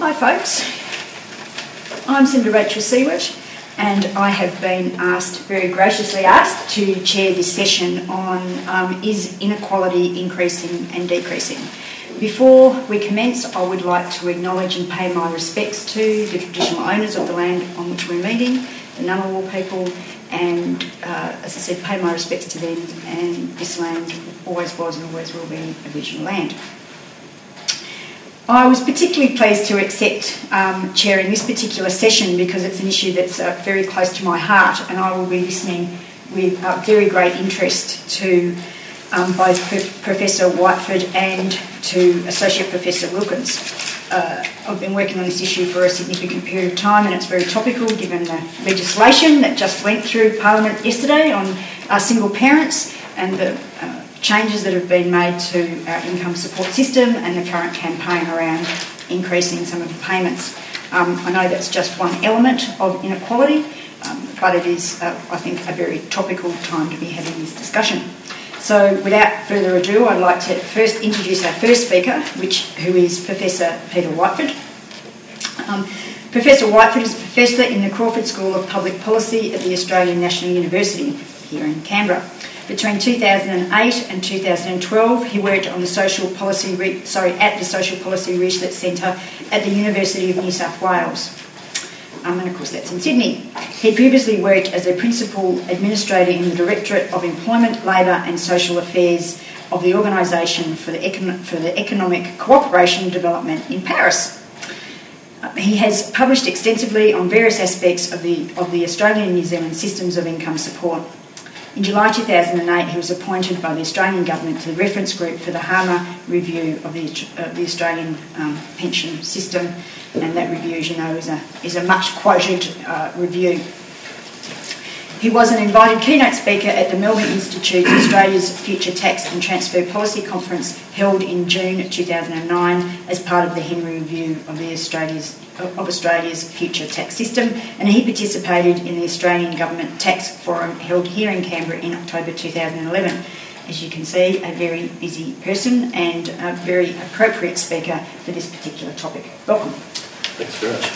Hi folks, I'm Senator Rachel Siewert and I have been very graciously asked to chair this session on is inequality increasing and decreasing. Before we commence, I would like to acknowledge and pay my respects to the traditional owners of the land on which we're meeting, the Ngunnawal people, and as I said, pay my respects to them, and this land always was and always will be Aboriginal land. I was particularly pleased to accept chairing this particular session because it's an issue that's very close to my heart, and I will be listening with very great interest to both Professor Whiteford and to Associate Professor Wilkins. I've been working on this issue for a significant period of time, and it's very topical given the legislation that just went through Parliament yesterday on single parents and the changes that have been made to our income support system and the current campaign around increasing some of the payments. I know that's just one element of inequality, but it is, I think, a very topical time to be having this discussion. So without further ado, I'd like to first introduce our first speaker, who is Professor Peter Whiteford. Professor Whiteford is a professor in the Crawford School of Public Policy at the Australian National University here in Canberra. Between 2008 and 2012, he worked on the Social Policy at the Social Policy Research Centre at the University of New South Wales. And of course that's in Sydney. He previously worked as a Principal Administrator in the Directorate of Employment, Labour and Social Affairs of the Organisation for the Economic Cooperation and Development in Paris. He has published extensively on various aspects of the Australian and New Zealand systems of income support. In July 2008, he was appointed by the Australian Government to the reference group for the Harmer review of the Australian pension system, and that review, as you know, is a much quoted review. He was an invited keynote speaker at the Melbourne Institute's Australia's Future Tax and Transfer Policy Conference held in June 2009 as part of the Henry Review of Australia's future tax system, and he participated in the Australian Government Tax Forum held here in Canberra in October 2011. As you can see, a very busy person and a very appropriate speaker for this particular topic. Welcome. Thanks very much.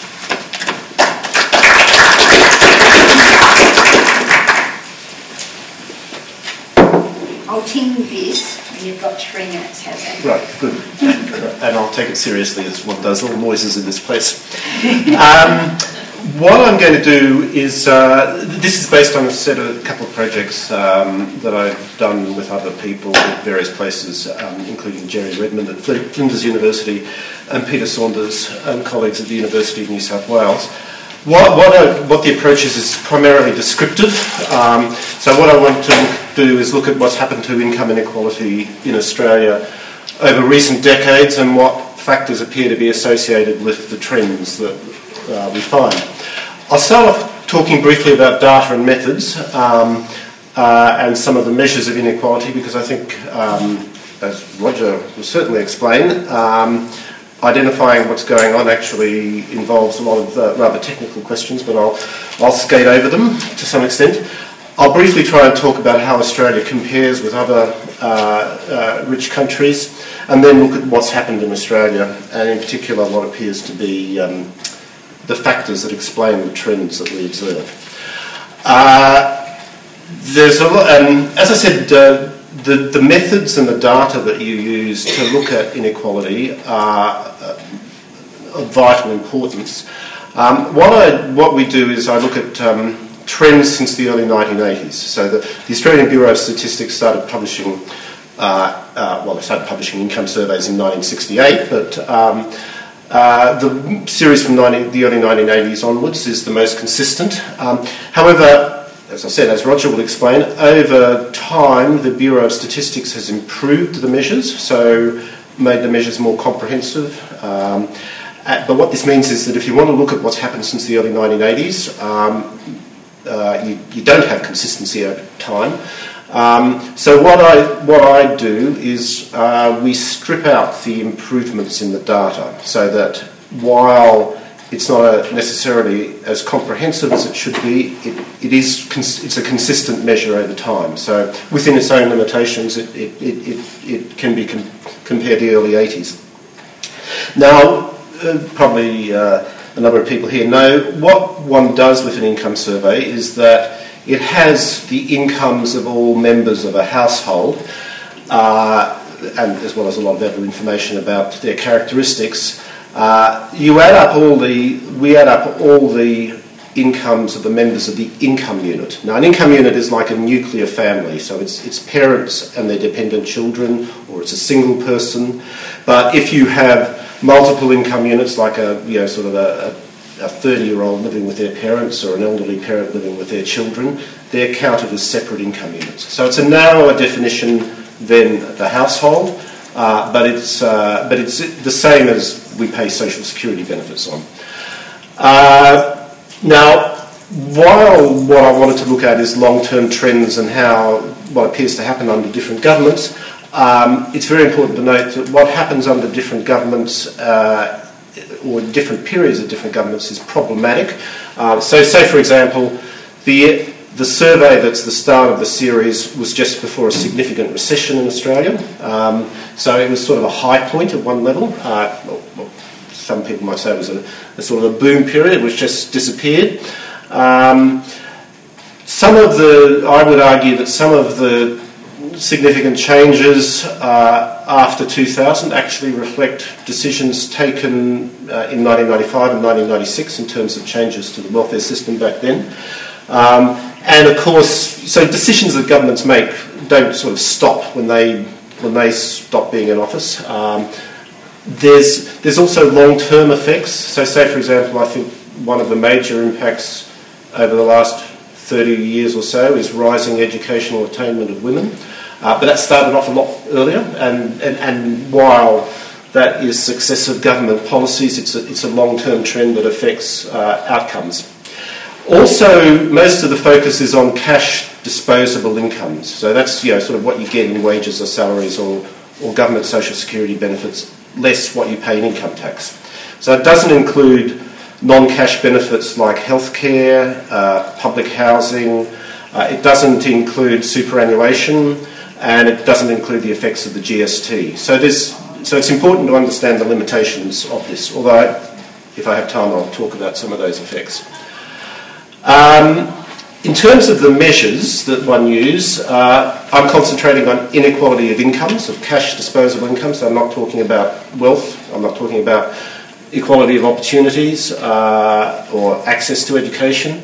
I'll ting this, and you've got 3 minutes, how's that? Right, good. And I'll take it seriously as one does all noises in this place. What I'm going to do is, this is based on a couple of projects that I've done with other people at various places, including Jerry Redmond at Flinders University and Peter Saunders and colleagues at the University of New South Wales. What the approach is primarily descriptive. So what I want to do is look at what's happened to income inequality in Australia over recent decades and what factors appear to be associated with the trends that we find. I'll start off talking briefly about data and methods and some of the measures of inequality, because I think, as Roger will certainly explain, identifying what's going on actually involves a lot of rather technical questions, but I'll skate over them to some extent. I'll briefly try and talk about how Australia compares with other rich countries, and then look at what's happened in Australia, and in particular what appears to be the factors that explain the trends that we observe. There's a lot, as I said, the methods and the data that you use to look at inequality are of vital importance. What we do is I look at trends since the early 1980s. So the Australian Bureau of Statistics started publishing, they started publishing income surveys in 1968, but the series from the early 1980s onwards is the most consistent. However, as I said, as Roger will explain, over time the Bureau of Statistics has improved the measures, so made the measures more comprehensive. But what this means is that if you want to look at what's happened since the early 1980s, you don't have consistency over time. So what I do is we strip out the improvements in the data, so that while it's not necessarily as comprehensive as it should be, it's a consistent measure over time. So within its own limitations, it can be compared to the early 80s. Now, probably a number of people here know, what one does with an income survey is that it has the incomes of all members of a household, and as well as a lot of other information about their characteristics. We add up all the incomes of the members of the income unit. Now, an income unit is like a nuclear family, so it's parents and their dependent children, or it's a single person. But if you have multiple income units, like a 30-year-old living with their parents or an elderly parent living with their children, they're counted as separate income units. So it's a narrower definition than the household, but it's the same as we pay social security benefits on. Now, while what I wanted to look at is long-term trends and what appears to happen under different governments, it's very important to note that what happens under different governments or different periods of different governments is problematic. So say, for example, the survey that's the start of the series was just before a significant recession in Australia. So it was sort of a high point at one level. Some people might say it was a sort of a boom period which just disappeared. I would argue that some of the significant changes after 2000 actually reflect decisions taken in 1995 and 1996 in terms of changes to the welfare system back then. And of course, so decisions that governments make don't sort of stop when they stop being in office. There's also long-term effects. So say, for example, I think one of the major impacts over the last 30 years or so is rising educational attainment of women. But that started off a lot earlier, and while that is successive government policies, it's a long-term trend that affects outcomes. Also, most of the focus is on cash disposable incomes. So that's sort of what you get in wages or salaries or government social security benefits, less what you pay in income tax. So it doesn't include non-cash benefits like healthcare, public housing. It doesn't include superannuation, and it doesn't include the effects of the GST. So it's important to understand the limitations of this, although if I have time I'll talk about some of those effects. In terms of the measures that one uses, I'm concentrating on inequality of incomes, of cash disposable income, so I'm not talking about wealth, I'm not talking about equality of opportunities or access to education.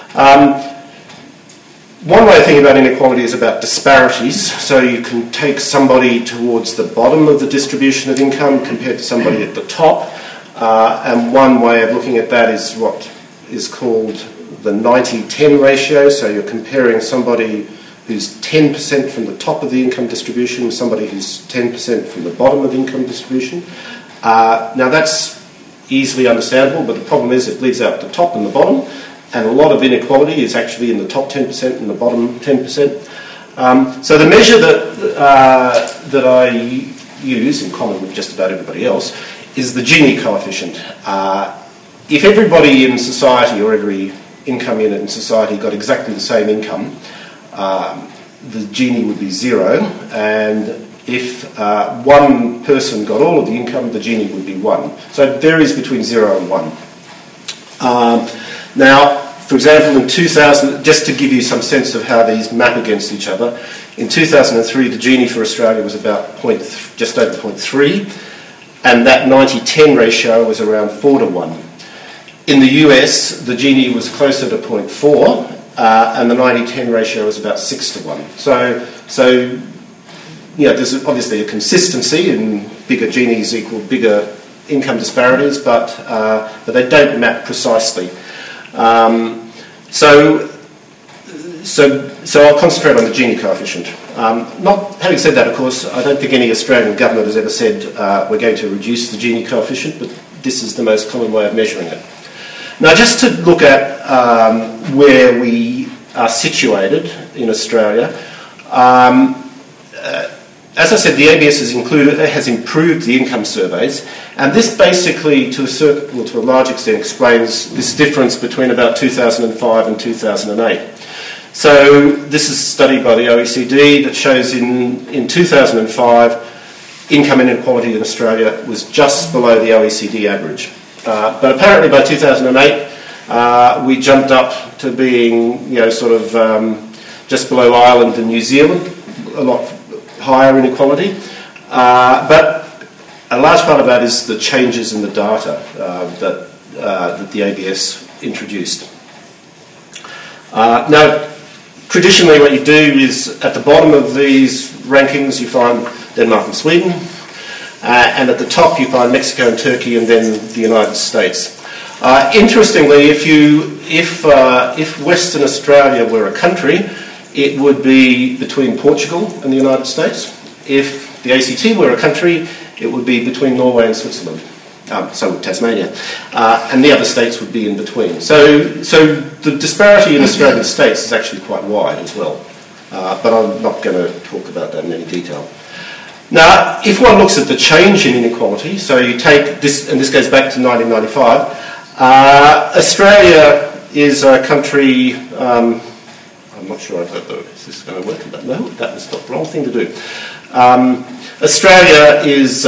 One way of thinking about inequality is about disparities. So you can take somebody towards the bottom of the distribution of income compared to somebody at the top. And one way of looking at that is what is called the 90-10 ratio. So you're comparing somebody who's 10% from the top of the income distribution with somebody who's 10% from the bottom of the income distribution. Now that's easily understandable, but the problem is it leaves out the top and the bottom. And a lot of inequality is actually in the top 10% and the bottom 10%. So the measure that I use, in common with just about everybody else, is the Gini coefficient. If everybody in society, or every income unit in society, got exactly the same income, the Gini would be 0. And if one person got all of the income, the Gini would be 1. So it varies between 0 and 1. Now, for example, in 2000, just to give you some sense of how these map against each other, in 2003 the Gini for Australia was about just over 0.3, and that 90-10 ratio was around 4-1. In the US, the Gini was closer to 0.4, and the 90-10 ratio was about 6-1. So there's obviously a consistency, and bigger Ginis equal bigger income disparities, but they don't map precisely. So I'll concentrate on the Gini coefficient. Having said that, of course, I don't think any Australian government has ever said we're going to reduce the Gini coefficient, but this is the most common way of measuring it. Now, just to look at where we are situated in Australia, as I said, the ABS has improved the income surveys, and this basically, to a large extent, explains this difference between about 2005 and 2008. So this is a study by the OECD that shows in 2005 income inequality in Australia was just below the OECD average. But apparently by 2008, we jumped up to being, just below Ireland and New Zealand, a lot higher inequality. But a large part of that is the changes in the data that the ABS introduced. Now, traditionally what you do is at the bottom of these rankings you find Denmark and Sweden, and at the top you find Mexico and Turkey, and then the United States. Interestingly, if Western Australia were a country, it would be between Portugal and the United States. If the ACT were a country, it would be between Norway and Switzerland. So would Tasmania, and the other states would be in between. So the disparity in Australian states is actually quite wide as well, but I'm not going to talk about that in any detail. Now, if one looks at the change in inequality, so you take this, and this goes back to 1995, Australia is a country, I'm not sure is this going to work? No, that was the wrong thing to do. Australia is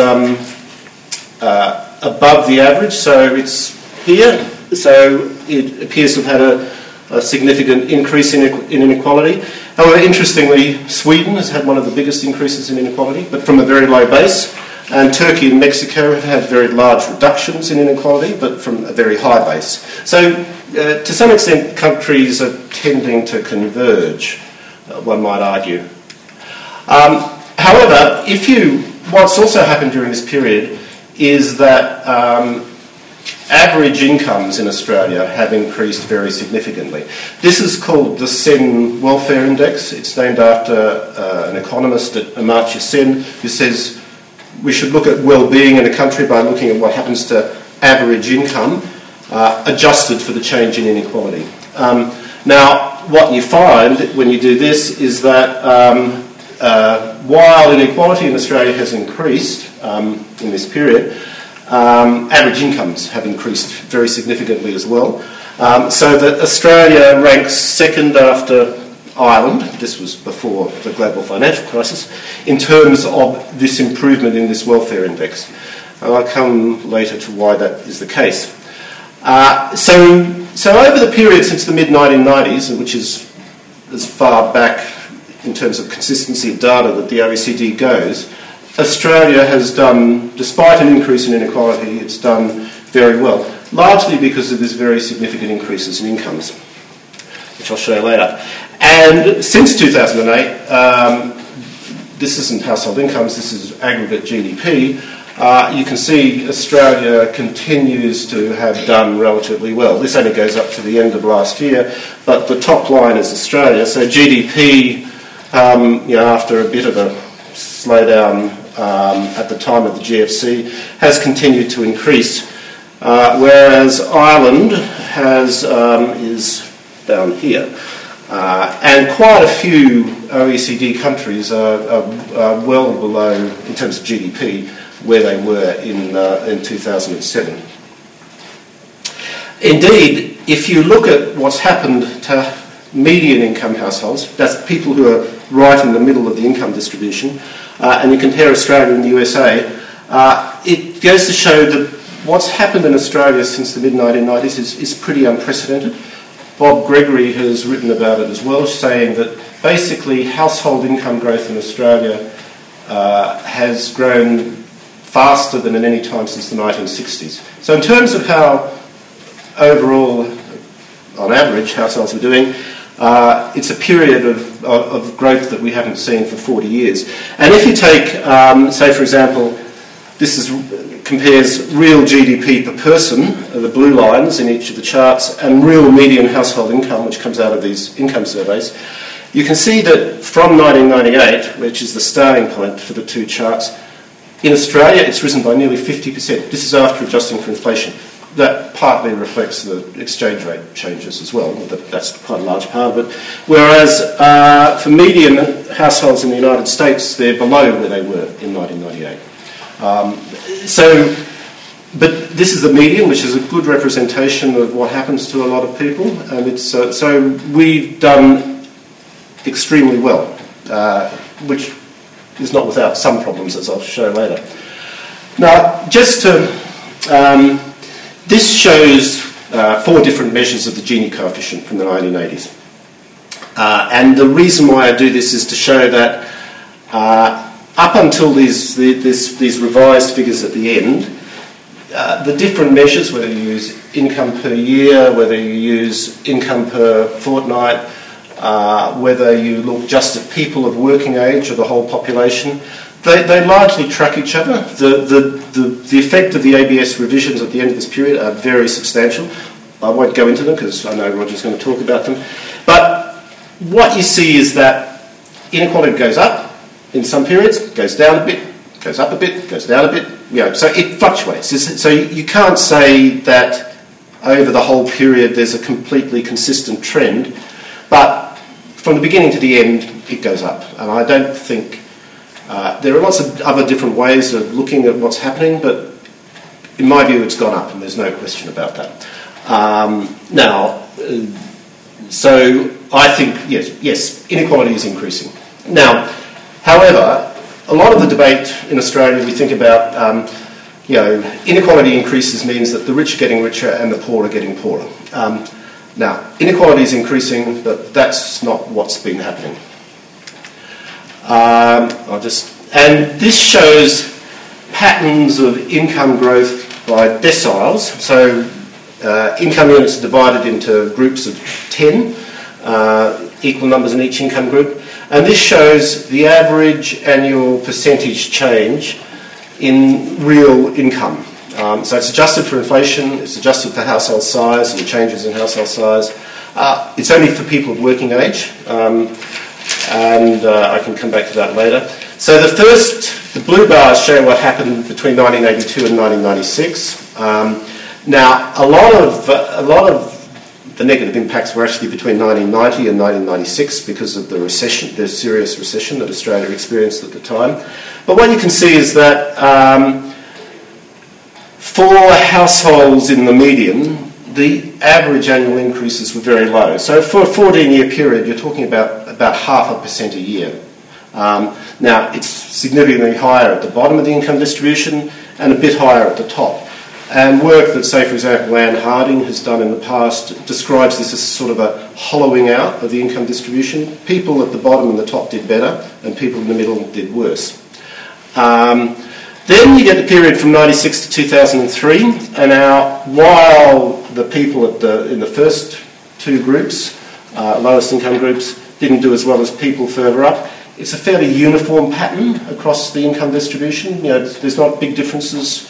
above the average, so it's here, so it appears to have had a significant increase in inequality. However, interestingly, Sweden has had one of the biggest increases in inequality, but from a very low base, and Turkey and Mexico have had very large reductions in inequality, but from a very high base. So, to some extent, countries are tending to converge, one might argue. However, what's also happened during this period is that average incomes in Australia have increased very significantly. This is called the Sen Welfare Index. It's named after an economist, Amartya Sen, who says we should look at well-being in a country by looking at what happens to average income adjusted for the change in inequality. Now, what you find when you do this is that while inequality in Australia has increased in this period, average incomes have increased very significantly as well. So that Australia ranks second after Ireland, this was before the global financial crisis, in terms of this improvement in this welfare index. And I'll come later to why that is the case. So over the period since the mid-1990s, which is as far back in terms of consistency of data that the OECD goes, Australia has done, despite an increase in inequality, it's done very well, largely because of these very significant increases in incomes, which I'll show you later. And since 2008, this isn't household incomes, this is aggregate GDP, you can see Australia continues to have done relatively well. This only goes up to the end of last year, but the top line is Australia. So GDP, after a bit of a slowdown at the time of the GFC, has continued to increase, whereas Ireland is down here. And quite a few OECD countries are well below, in terms of GDP, where they were in 2007. Indeed, if you look at what's happened to median income households, that's people who are right in the middle of the income distribution, and you compare Australia and the USA, it goes to show that what's happened in Australia since the mid-1990s is pretty unprecedented. Bob Gregory has written about it as well, saying that basically household income growth in Australia has grown faster than at any time since the 1960s. So in terms of how overall, on average, households are doing, it's a period of growth that we haven't seen for 40 years. And if you take, say for example, compares real GDP per person, the blue lines in each of the charts, and real median household income, which comes out of these income surveys, you can see that from 1998, which is the starting point for the two charts, in Australia it's risen by nearly 50%. This is after adjusting for inflation. That partly reflects the exchange rate changes as well. That's quite a large part of it. Whereas for median households in the United States, they're below where they were in 1998. But this is the median, which is a good representation of what happens to a lot of people, and it's so we've done extremely well, which is not without some problems, as I'll show later. Now, just to, this shows 4 different measures of the Gini coefficient from the 1980s. And the reason why I do this is to show that up until these revised figures at the end, the different measures, whether you use income per year, whether you use income per fortnight, whether you look just at people of working age or the whole population, they largely track each other. The effect of the ABS revisions at the end of this period are very substantial. I won't go into them because I know Roger's going to talk about them. But what you see is that inequality goes up in some periods, goes down a bit, goes up a bit, goes down a bit. So it fluctuates. So you can't say that over the whole period there's a completely consistent trend, but from the beginning to the end it goes up. And I don't think there are lots of other different ways of looking at what's happening, but in my view it's gone up, and there's no question about that. So I think yes, inequality is increasing. Now, however, a lot of the debate in Australia, we think about, inequality increases means that the rich are getting richer and the poor are getting poorer. Now, inequality is increasing, but that's not what's been happening. And this shows patterns of income growth by deciles. So income units are divided into groups of 10, equal numbers in each income group. And this shows the average annual percentage change in real income. So it's adjusted for inflation, it's adjusted for household size and changes in household size. It's only for people of working age, and I can come back to that later. So the blue bars show what happened between 1982 and 1996. Now, a lot of the negative impacts were actually between 1990 and 1996 because of the recession, the serious recession that Australia experienced at the time. But what you can see is that for households in the median, the average annual increases were very low. So for a 14-year period, you're talking about 0.5% a year. Now, it's significantly higher at the bottom of the income distribution and a bit higher at the top. And work that, say, for example, Anne Harding has done in the past describes this as sort of a hollowing out of the income distribution. People at the bottom and the top did better, and people in the middle did worse. Then you get the period from 1996 to 2003, and now while the people in the first 2 groups, lowest income groups, didn't do as well as people further up, it's a fairly uniform pattern across the income distribution. There's not big differences.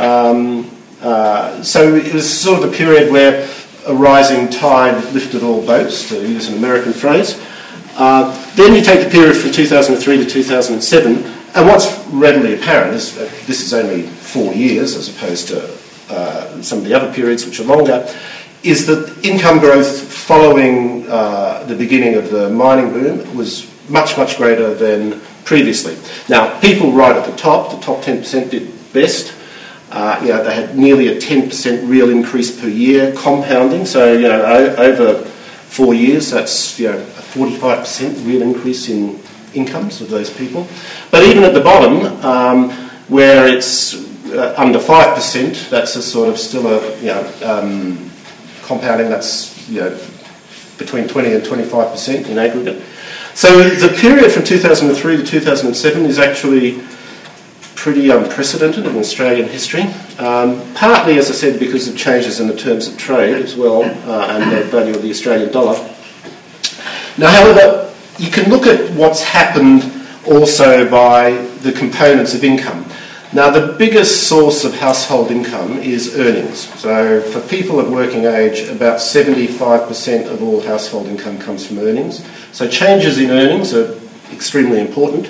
So it was sort of a period where a rising tide lifted all boats, to use an American phrase. Then you take the period from 2003 to 2007, and what's readily apparent is this is only 4 years as opposed to some of the other periods which are longer, is that income growth following the beginning of the mining boom was much, much greater than previously. Now, people right at the top 10% did best. They had nearly a 10% real increase per year, compounding. So, over 4 years, that's a 45% real increase in incomes of those people. But even at the bottom, where it's under 5%, that's a sort of still a compounding. That's between 20 and 25% in aggregate. So the period from 2003 to 2007 is actually pretty unprecedented in Australian history, partly, as I said, because of changes in the terms of trade as well, and the value of the Australian dollar. Now, however, you can look at what's happened also by the components of income. Now, the biggest source of household income is earnings. So for people of working age, about 75% of all household income comes from earnings. So changes in earnings are extremely important.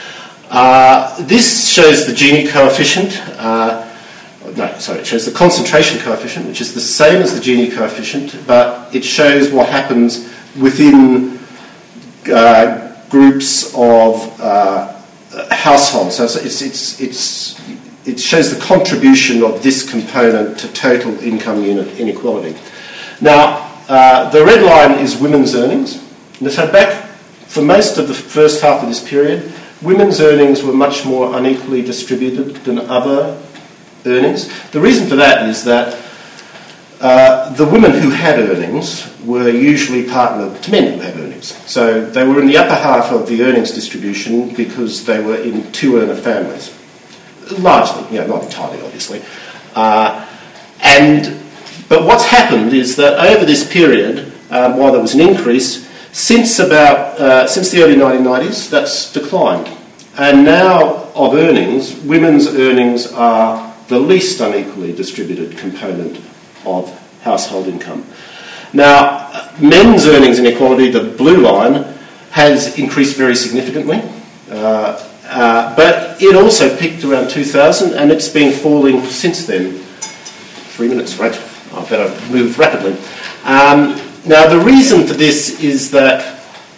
This shows the Gini coefficient. It shows the concentration coefficient, which is the same as the Gini coefficient, but it shows what happens within groups of households. So it shows the contribution of this component to total income unit inequality. Now, the red line is women's earnings. So back for most of the first half of this period, women's earnings were much more unequally distributed than other earnings. The reason for that is that the women who had earnings were usually partnered to men who had earnings. So they were in the upper half of the earnings distribution because they were in two-earner families. Largely, not entirely, obviously. But what's happened is that over this period, while there was an increase, since the early 1990s, that's declined. And now, of earnings, women's earnings are the least unequally distributed component of household income. Now, men's earnings inequality, the blue line, has increased very significantly. But it also peaked around 2000, and it's been falling since then. 3 minutes, right? I better move rapidly. Now, the reason for this is that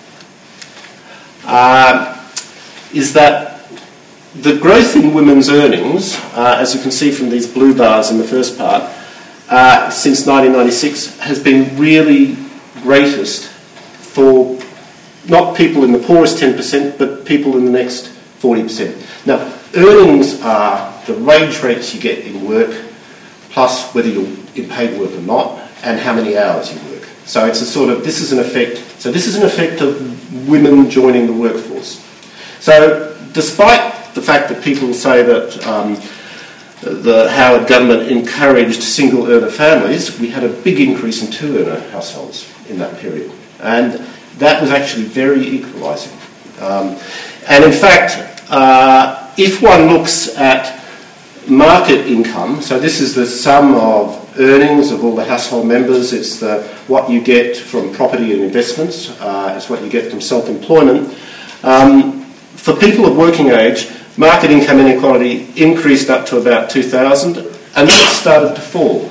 the growth in women's earnings, as you can see from these blue bars in the first part, since 1996 has been really greatest for not people in the poorest 10%, but people in the next 40%. Now, earnings are the wage rates you get in work, plus whether you're in paid work or not, and how many hours you work. So it's this is an effect of women joining the workforce. So despite the fact that people say that the Howard government encouraged single-earner families, we had a big increase in two-earner households in that period. And that was actually very equalising. And in fact, if one looks at market income, so this is the sum of earnings of all the household members, it's what you get from property and investments, it's what you get from self-employment. For people of working age, market income inequality increased up to about 2000, and then it started to fall.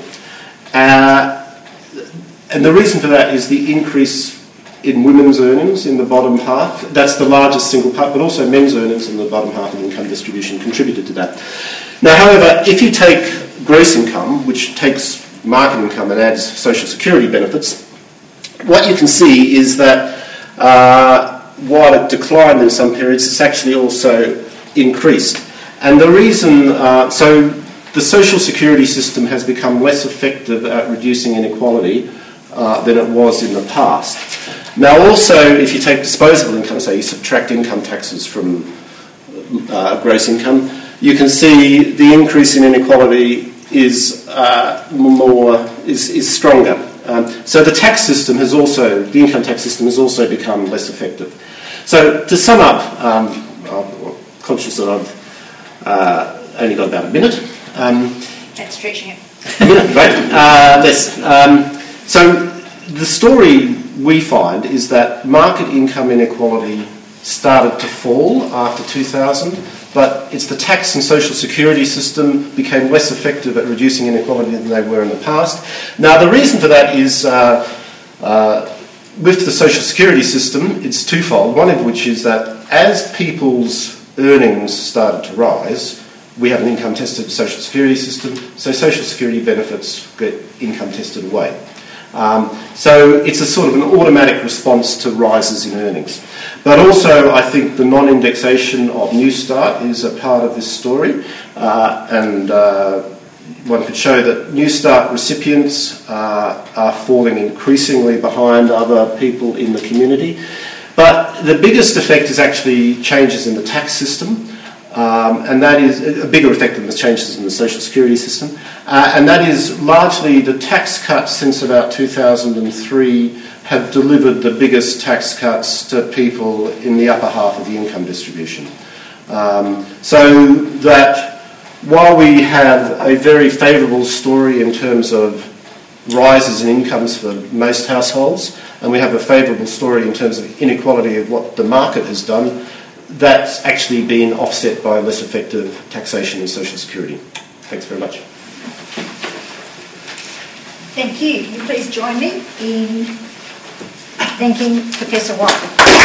And the reason for that is the increase in women's earnings in the bottom half. That's the largest single part, but also men's earnings in the bottom half of the income distribution contributed to that. Now, however, if you take gross income, which takes market income and adds social security benefits, what you can see is that while it declined in some periods, it's actually also increased. And the reason, so the social security system has become less effective at reducing inequality than it was in the past. Now also, if you take disposable income, so you subtract income taxes from gross income, you can see the increase in inequality is stronger. So the tax system has also, the income tax system has also become less effective. So to sum up, I'm conscious that I've only got about a minute. That's stretching it. A minute, right? Less. So the story we find is that market income inequality started to fall after 2000, but it's the tax and social security system became less effective at reducing inequality than they were in the past. Now, the reason for that is with the social security system, it's twofold. One of which is that as people's earnings started to rise, we have an income-tested social security system, so social security benefits get income-tested away. So it's a sort of an automatic response to rises in earnings. But also, I think the non-indexation of Newstart is a part of this story, and one could show that Newstart recipients are falling increasingly behind other people in the community. But the biggest effect is actually changes in the tax system, and that is a bigger effect than the changes in the social security system. And that is largely the tax cuts since about 2003 have delivered the biggest tax cuts to people in the upper half of the income distribution. So that while we have a very favourable story in terms of rises in incomes for most households, and we have a favourable story in terms of inequality of what the market has done, that's actually been offset by less effective taxation and social security. Thanks very much. Thank you. Will you please join me in thanking Professor White.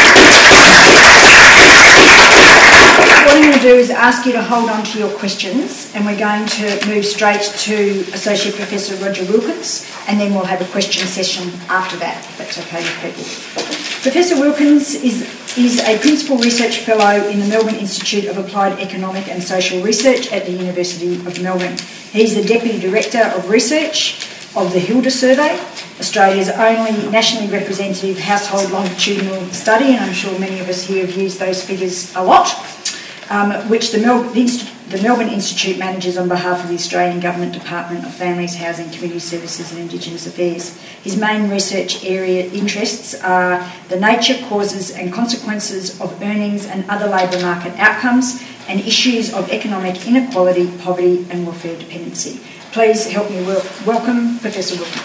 What I'm going to do is ask you to hold on to your questions, and we're going to move straight to Associate Professor Roger Wilkins, and then we'll have a question session after that, if that's okay with people. Professor Wilkins is is a Principal Research Fellow in the Melbourne Institute of Applied Economic and Social Research at the University of Melbourne. He's the Deputy Director of Research of the Hilda Survey, Australia's only nationally representative household longitudinal study, and I'm sure many of us here have used those figures a lot, which the Melbourne Institute manages on behalf of the Australian Government Department of Families, Housing, Community Services and Indigenous Affairs. His main research area interests are the nature, causes and consequences of earnings and other labour market outcomes and issues of economic inequality, poverty and welfare dependency. Please help me welcome Professor Wilkins.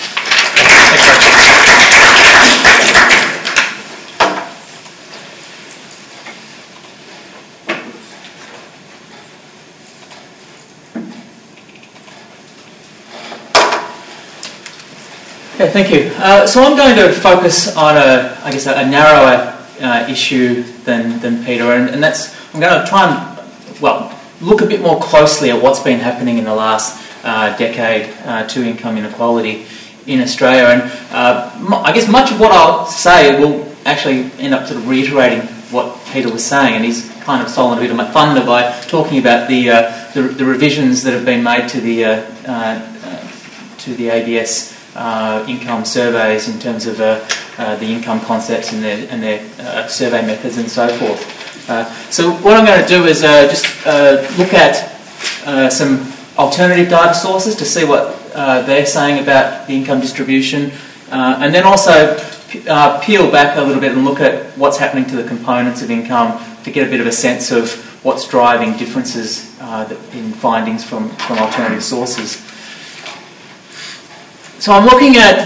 Okay, thank you. So I'm going to focus on a narrower issue than Peter, and that's I'm going to try and look a bit more closely at what's been happening in the last decade to income inequality in Australia, and I guess much of what I'll say will actually end up sort of reiterating what Peter was saying, and he's kind of stolen a bit of my thunder by talking about the revisions that have been made to the ABS income surveys in terms of the income concepts and their survey methods and so forth. So what I'm going to do is just look at some alternative data sources to see what they're saying about the income distribution, and then also peel back a little bit and look at what's happening to the components of income to get a bit of a sense of what's driving differences in findings from alternative sources. So I'm looking at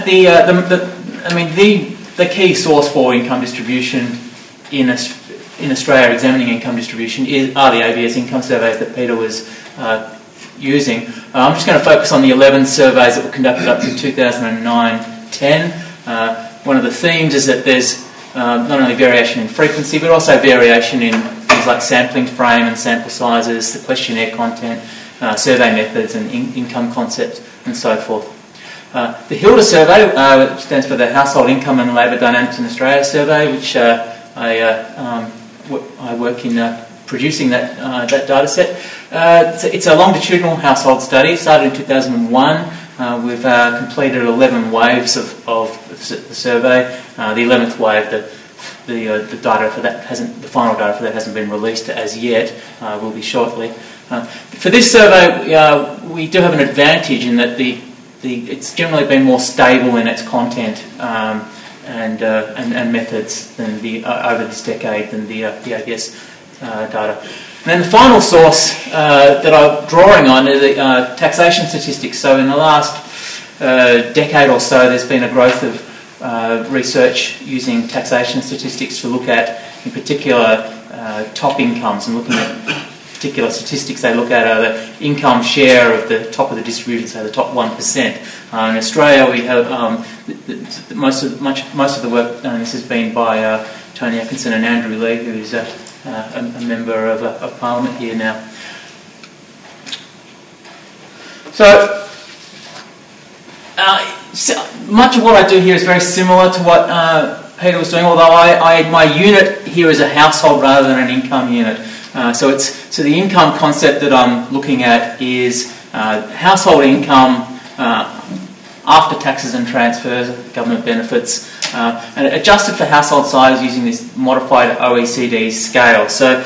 the key source for income distribution in Australia, examining income distribution, are the ABS income surveys that Peter was using. I'm just going to focus on the 11 surveys that were conducted up to 2009-10. One of the themes is that there's not only variation in frequency, but also variation in things like sampling frame and sample sizes, the questionnaire content, survey methods and income concepts, and so forth. The Hilda survey, which stands for the Household Income and Labour Dynamics in Australia survey, which I work in producing that data set. It's a longitudinal household study. It started in 2001. We've completed 11 waves of the survey. The 11th wave, the data for that the final data for that hasn't been released as yet. Will be shortly. For this survey, we do have an advantage in that it's generally been more stable in its content and methods than over this decade than the ABS data. And then the final source that I'm drawing on are the taxation statistics. So in the last decade or so, there's been a growth of research using taxation statistics to look at, in particular, top incomes, and looking at particular statistics they look at are the income share of the top of the distribution, so the top 1%. In Australia, we have most of the work done. This has been by Tony Atkinson and Andrew Lee, who is a member of Parliament here now. So much of what I do here is very similar to what Peter was doing, although my unit here is a household rather than an income unit. So the income concept that I'm looking at is household income after taxes and transfers, government benefits, and adjusted for household size using this modified OECD scale. So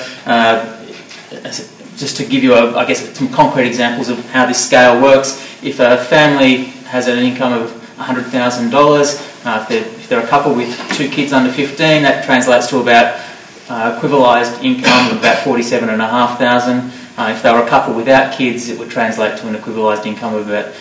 just to give you, some concrete examples of how this scale works, if a family has an income of $100,000, if they're a couple with 2 kids under 15, that translates to about equivalised income of about $47,500. If they were a couple without kids, it would translate to an equivalised income of about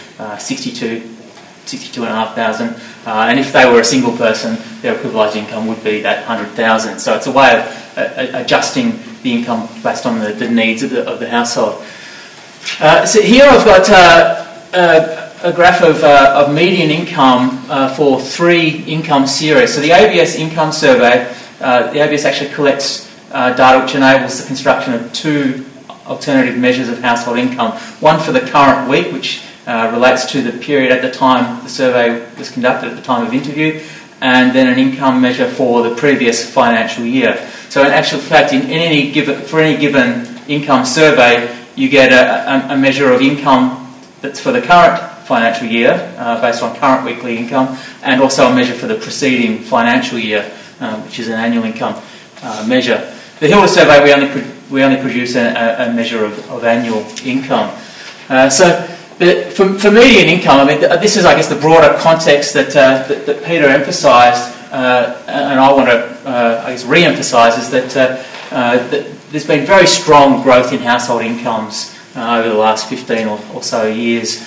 $62,500. And if they were a single person, their equivalised income would be that $100,000. So it's a way of adjusting the income based on the needs of the household. So here I've got a graph of median income for 3 income series. So the ABS income survey, the ABS actually collects data which enables the construction of 2 alternative measures of household income. One for the current week, which relates to the period at the time the survey was conducted, at the time of interview, and then an income measure for the previous financial year. So in actual fact, for any given income survey, you get a measure of income that's for the current financial year, based on current weekly income, and also a measure for the preceding financial year, which is an annual income measure. The Hilda survey, we only produce a measure of annual income. For median income, I mean, this is, I guess, the broader context that Peter emphasised, and I want to, I guess, re-emphasise, is that there's been very strong growth in household incomes over the last 15 or so years.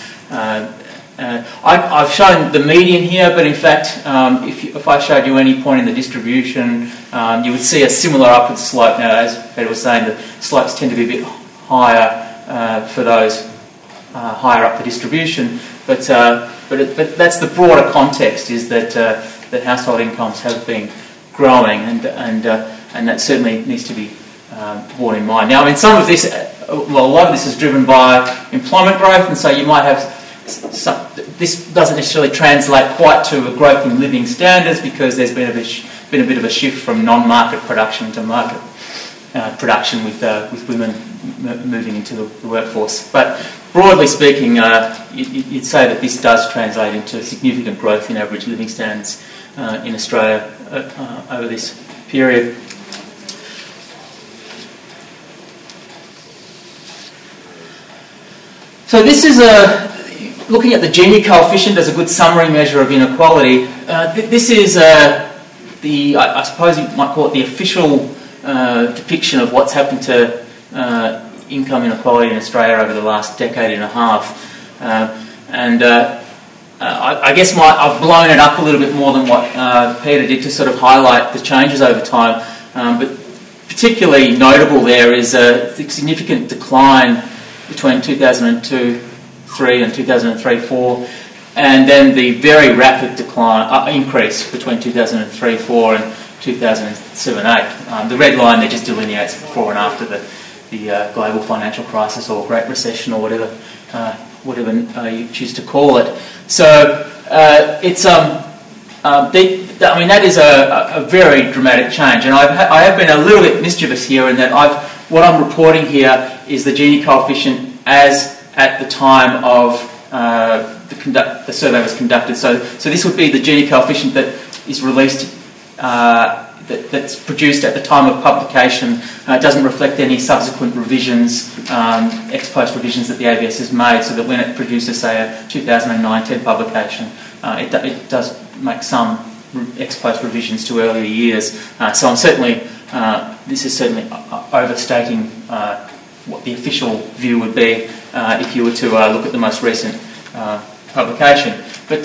I've shown the median here, but in fact, if I showed you any point in the distribution, you would see a similar upward slope. Now, as Peter was saying, the slopes tend to be a bit higher for those higher up the distribution, but that's the broader context, is that household incomes have been growing, and that certainly needs to be borne in mind. Now, I mean, some of this, a lot of this is driven by employment growth, and so you might have this doesn't necessarily translate quite to a growth in living standards, because there's been a bit of a shift from non-market production to market production, with women moving into the workforce. But broadly speaking, you'd say that this does translate into significant growth in average living standards in Australia over this period. So this is looking at the Gini coefficient as a good summary measure of inequality. This is I suppose you might call it the official depiction of what's happened to income inequality in Australia over the last decade and a half. I guess I've blown it up a little bit more than what Peter did to sort of highlight the changes over time. But particularly notable there is a significant decline between 2002-3 and 2003-4, and then the very rapid increase between 2003-4 and 2007-8. The red line there just delineates before and after the global financial crisis or Great Recession, or whatever you choose to call it. So it's I mean, that is a very dramatic change, and I have been a little bit mischievous here in that what I'm reporting here is the Gini coefficient as at the time of the survey was conducted. So this would be the Gini coefficient that is released, that's produced at the time of publication. It doesn't reflect any subsequent revisions, ex post revisions that the ABS has made, so that when it produces, say, a 2009-10 publication, it does make some ex post revisions to earlier years. So I'm certainly, this is certainly overstating what the official view would be if you were to look at the most recent publication. But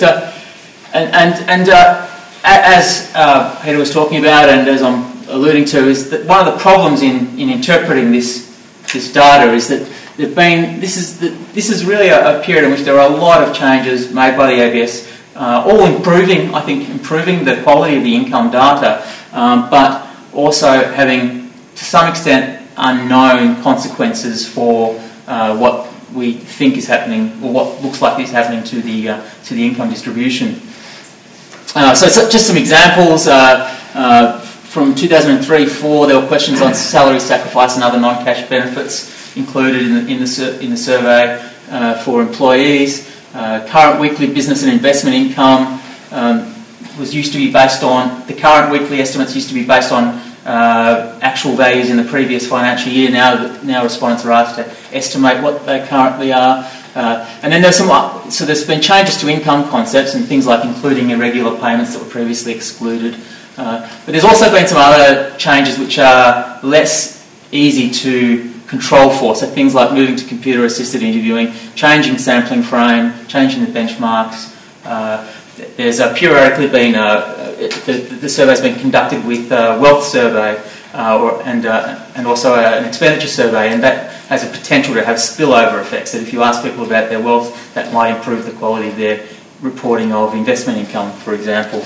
as Peter was talking about, and as I'm alluding to, is that one of the problems in interpreting this data is that this is really a period in which there are a lot of changes made by the ABS, all improving the quality of the income data, but also having, to some extent, unknown consequences for what we think is happening, or what looks like is happening to the income distribution. So just some examples. From 2003-4, there were questions on salary sacrifice and other non-cash benefits included in the survey for employees. Current weekly business and investment income used to be based on, the current weekly estimates used to be based on actual values in the previous financial year. Now respondents are asked to estimate what they currently are. And then there's been changes to income concepts and things like including irregular payments that were previously excluded. But there's also been some other changes which are less easy to control for, so things like moving to computer-assisted interviewing, changing sampling frame, changing the benchmarks. There's periodically been the survey's been conducted with a wealth survey and also an expenditure survey, and that has a potential to have spillover effects. That if you ask people about their wealth, that might improve the quality of their reporting of investment income, for example.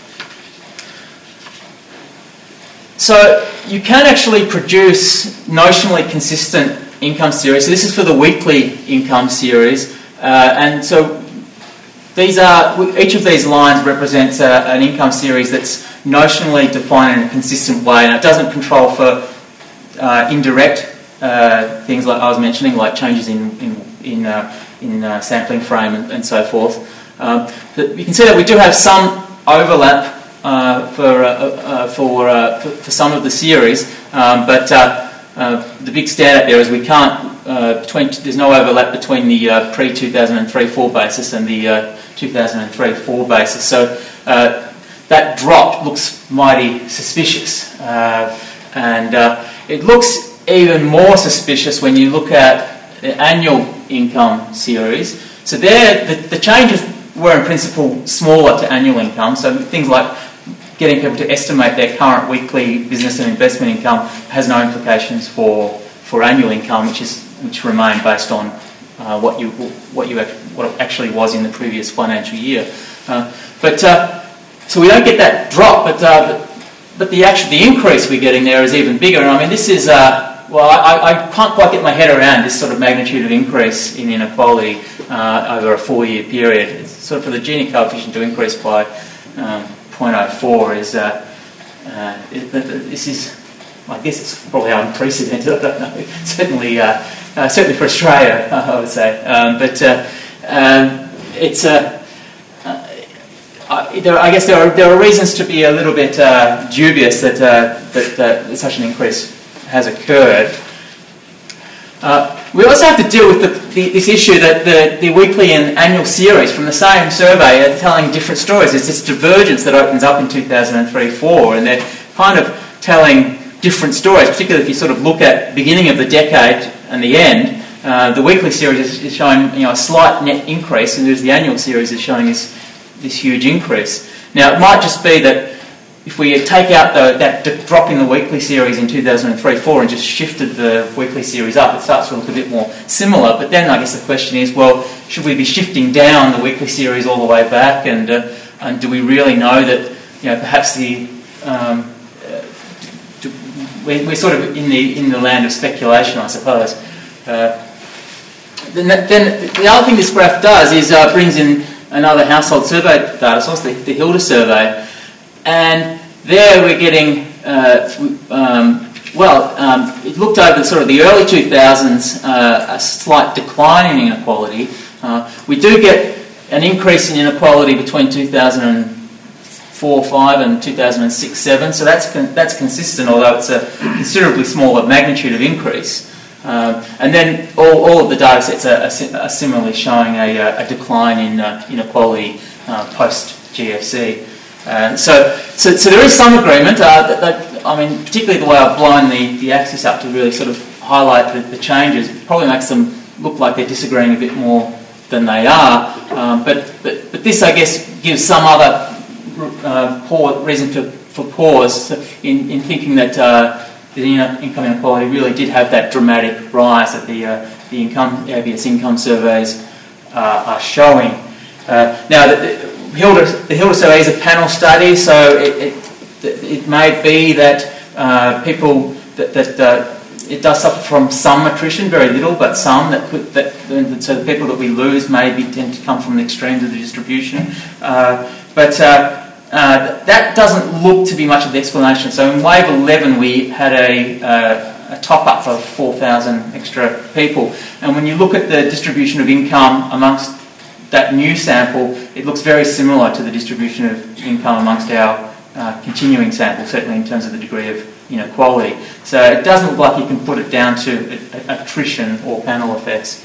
So you can actually produce notionally consistent income series. So this is for the weekly income series, and so each of these lines represents an income series that's notionally defined in a consistent way, and it doesn't control for indirect things like I was mentioning, like changes in sampling frame and so forth. But you can see that we do have some overlap for some of the series, but the big standout there is we can't. There's no overlap between the pre-2003-4 basis and the 2003-4 basis. So that drop looks mighty suspicious, and it looks even more suspicious when you look at the annual income series. So there, the changes were in principle smaller to annual income. So things like getting people to estimate their current weekly business and investment income has no implications for annual income, which remain based on what actually was in the previous financial year. So we don't get that drop, but the increase we're getting there is even bigger. And I mean, this is I can't quite get my head around this sort of magnitude of increase in inequality over a 4-year period. It's sort of for the Gini coefficient to increase by 0.04 is this is, I guess it's probably unprecedented. I don't know. Certainly for Australia, I would say. It's I guess there are reasons to be a little bit dubious that such an increase has occurred. We also have to deal with this issue that the weekly and annual series from the same survey are telling different stories. There's this divergence that opens up in 2003-4, and they're kind of telling different stories, particularly if you sort of look at the beginning of the decade and the end. The weekly series is showing a slight net increase, and there's the annual series is showing this huge increase. Now, it might just be that if we take out that drop in the weekly series in 2003-4 and just shifted the weekly series up, it starts to look a bit more similar. But then I guess the question is, well, should we be shifting down the weekly series all the way back? And do we really know that perhaps we're sort of in the land of speculation, I suppose. Then the other thing this graph does is brings in another household survey data source, the Hilda survey, and there we're getting it looked over sort of the early 2000s, a slight decline in inequality. We do get an increase in inequality between 2004-5 and 2006-7, so that's consistent, although it's a considerably smaller magnitude of increase. And then all of the data sets are similarly showing a decline in inequality post-GFC. So there is some agreement. I mean, particularly the way I've blown the axis up to really sort of highlight the changes probably makes them look like they're disagreeing a bit more than they are. But this, I guess, gives some other reason for pause in thinking that the income inequality really did have that dramatic rise that the ABS income surveys are showing. Now, the Hilda survey is a panel study, so it may be that people that it does suffer from some attrition, very little, but some so the people that we lose tend to come from the extremes of the distribution. But that doesn't look to be much of the explanation. So in wave 11 we had a top-up of 4,000 extra people, and when you look at the distribution of income amongst that new sample, it looks very similar to the distribution of income amongst our continuing sample, certainly in terms of the degree of inequality. So it doesn't look like you can put it down to attrition or panel effects.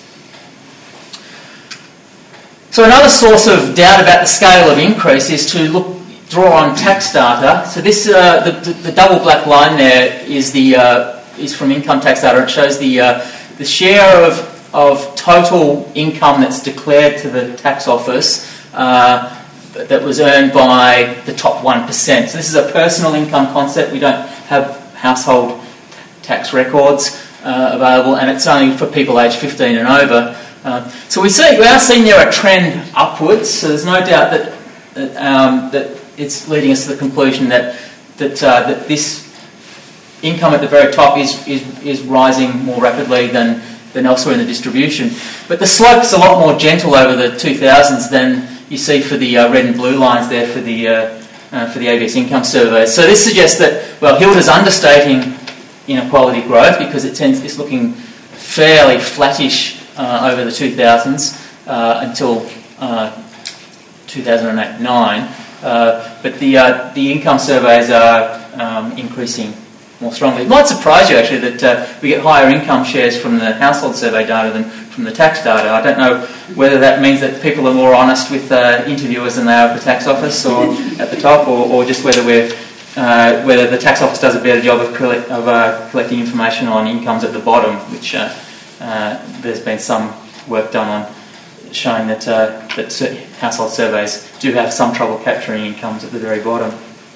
So another source of doubt about the scale of increase is to draw on tax data. So this the double black line there is from income tax data. It shows the share of total income that's declared to the tax office that was earned by the top 1%. So this is a personal income concept. We don't have household tax records available, and it's only for people aged 15 and over. So we are seeing there a trend upwards. So there's no doubt that it's leading us to the conclusion that this income at the very top is rising more rapidly than elsewhere in the distribution. But the slope's a lot more gentle over the 2000s than you see for the red and blue lines there for the ABS income surveys. So this suggests that, well, HILDA's understating inequality growth because it's looking fairly flattish over the 2000s until 2008-9. But the income surveys are increasing more strongly. It might surprise you actually that we get higher income shares from the household survey data than from the tax data. I don't know whether that means that people are more honest with interviewers than they are at the tax office or at the top, or just whether the tax office does a better job of collecting information on incomes at the bottom, which there's been some work done on showing that household surveys do have some trouble capturing incomes at the very bottom.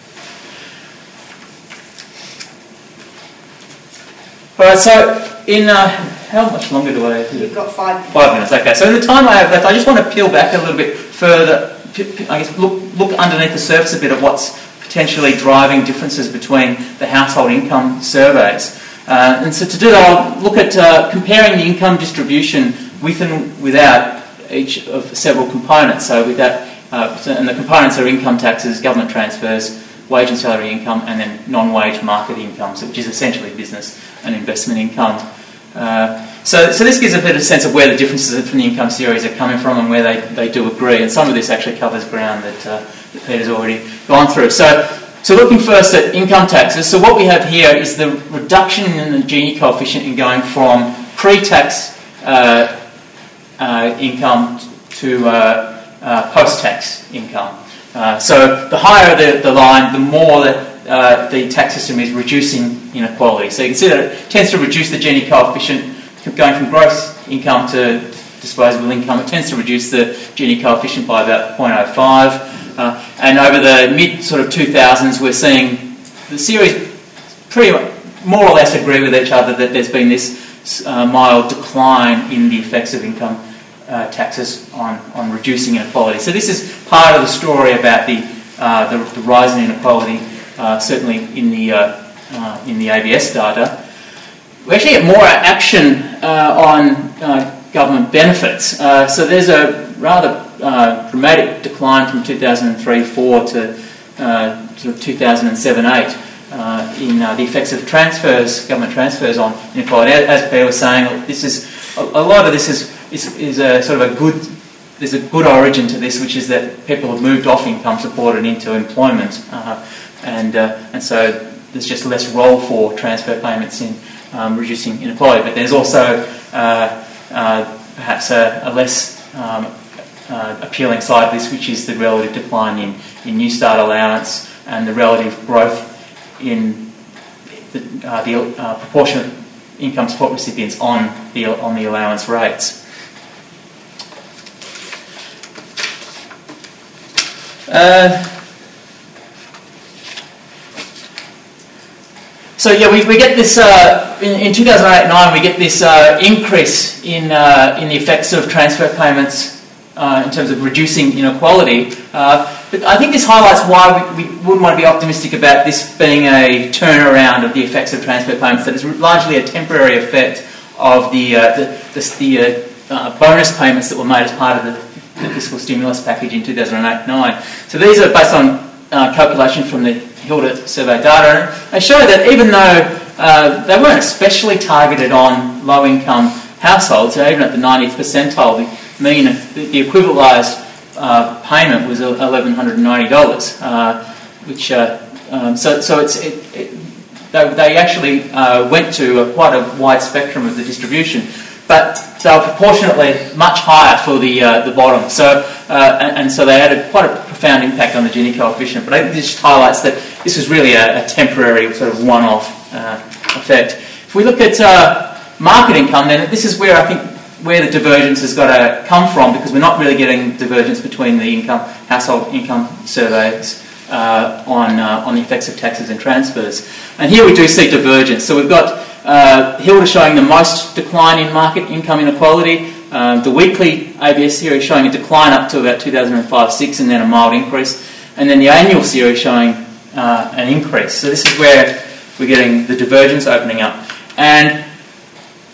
Alright, so in how much longer do I have? You've got 5 minutes. 5 minutes, okay. So in the time I have left, I just want to peel back a little bit further, I guess look underneath the surface a bit of what's potentially driving differences between the household income surveys. And so to do that, I'll look at comparing the income distribution with and without each of several components. So with that, and the components are income taxes, government transfers, wage and salary income, and then non-wage market income, which is essentially business and investment income. So this gives a bit of a sense of where the differences from the income series are coming from and where they do agree. And some of this actually covers ground that Peter's already gone through. So looking first at income taxes. So what we have here is the reduction in the Gini coefficient in going from pre-tax income to post-tax income. So the higher the line, the more that the tax system is reducing inequality. So you can see that it tends to reduce the Gini coefficient going from gross income to disposable income. It tends to reduce the Gini coefficient by about 0.05. And over the mid sort of 2000s, we're seeing the series pretty much more or less agree with each other that there's been this mild decline in the effects of income taxes on reducing inequality. So this is part of the story about the rise in inequality, certainly in the ABS data. We actually get more action on government benefits. So there's a rather dramatic decline from 2003-4 to sort of 2007-8 in the effects of transfers, government transfers on inequality. As Peter was saying, this is a lot of this is a sort of a good. There's a good origin to this, which is that people have moved off income support and into employment, and so there's just less role for transfer payments in reducing inequality. But there's also perhaps a less appealing side of this, which is the relative decline in New Start allowance and the relative growth in the proportion of income support recipients on the allowance rates. So yeah, we get this in 2008-9. We get this increase in the effects of transfer payments in terms of reducing inequality. But I think this highlights why we wouldn't want to be optimistic about this being a turnaround of the effects of transfer payments. That is largely a temporary effect of the bonus payments that were made as part of the fiscal stimulus package in 2008-9. So these are based on calculation from the HILDA survey data. And they show that even though they weren't especially targeted on low-income households, so even at the 90th percentile, the equivalised payment was $1,190, which they actually went to quite a wide spectrum of the distribution, but they were proportionately much higher for the bottom. So and so they had quite a profound impact on the Gini coefficient. But I think this just highlights that this was really a temporary sort of one-off effect. If we look at market income, then this is where I think where the divergence has got to come from, because we're not really getting divergence between the household income surveys on the effects of taxes and transfers. And here we do see divergence. So we've got HILDA showing the most decline in market income inequality, the weekly ABS series showing a decline up to about 2005-6 and then a mild increase, and then the annual series showing an increase. So this is where we're getting the divergence opening up. And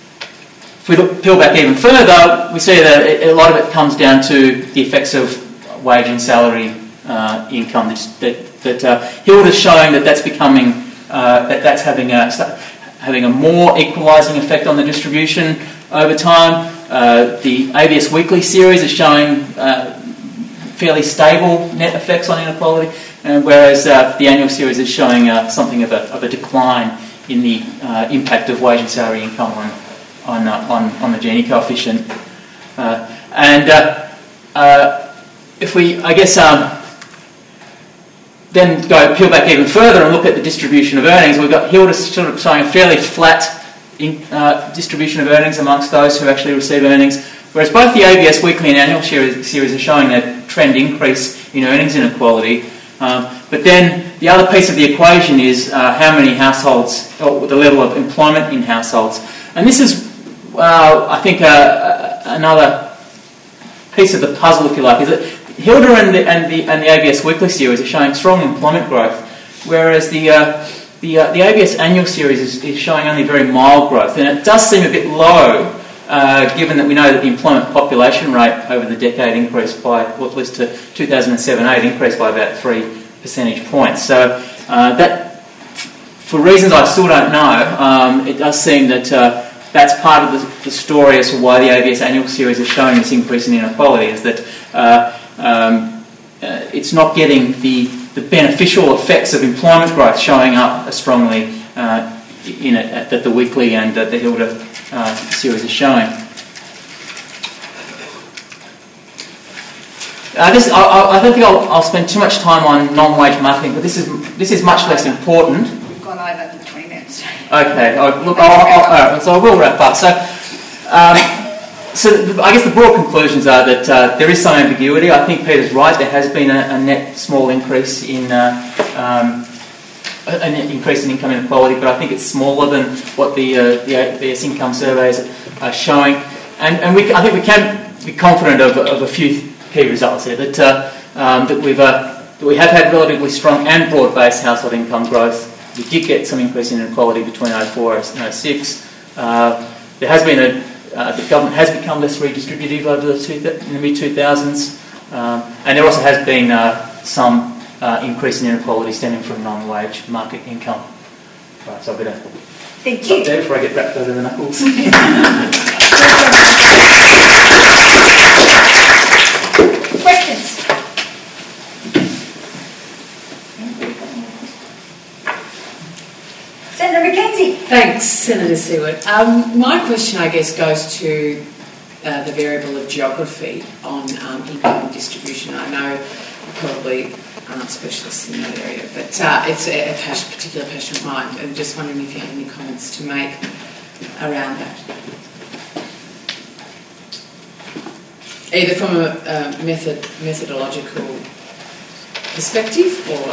if we peel back even further, we see that a lot of it comes down to the effects of wage and salary income. Hilda's showing that that's becoming that's having a more equalising effect on the distribution over time. The ABS Weekly series is showing fairly stable net effects on inequality, whereas the annual series is showing something of a decline in the impact of wage and salary income on the Gini coefficient. If we, I guess, then peel back even further and look at the distribution of earnings, we've got Hilda sort of showing a fairly flat distribution of earnings amongst those who actually receive earnings, whereas both the ABS Weekly and annual series are showing a trend increase in earnings inequality. But then the other piece of the equation is how many households, or the level of employment in households. And this is, I think, another piece of the puzzle, if you like, is that Hilda and the ABS Weekly series are showing strong employment growth, whereas the ABS Annual series is showing only very mild growth. And it does seem a bit low, given that we know that the employment population rate over the decade increased by, what was to 2007-8, increased by about 3 percentage points. So that, for reasons I still don't know, it does seem that that's part of the story as to why the ABS Annual series is showing this increase in inequality, is that it's not getting the beneficial effects of employment growth showing up as strongly in it that the Weekly and the Hilda series is showing. I don't think I'll spend too much time on non-wage marketing, but this is much less important. We've gone over the 20 minutes. Okay, so I will wrap up. So I guess the broad conclusions are that there is some ambiguity. I think Peter's right. There has been a net small increase in income inequality, but I think it's smaller than what the ABS income surveys are showing. And I think we can be confident of a few key results here. That we have had relatively strong and broad-based household income growth. We did get some increase in inequality between 2004 and 2006. There has been the government has become less redistributive over in the mid-2000s, and there also has been some increase in inequality stemming from non-wage market income. Right, so I better stop there before I get wrapped over the knuckles. Questions? Senator McKenzie. Thanks, Senator Seward. My question, I guess, goes to the variable of geography on income distribution. I know you probably aren't specialists in that area, but it's a particular passion of mine. I'm just wondering if you have any comments to make around that. Either from a methodological perspective or...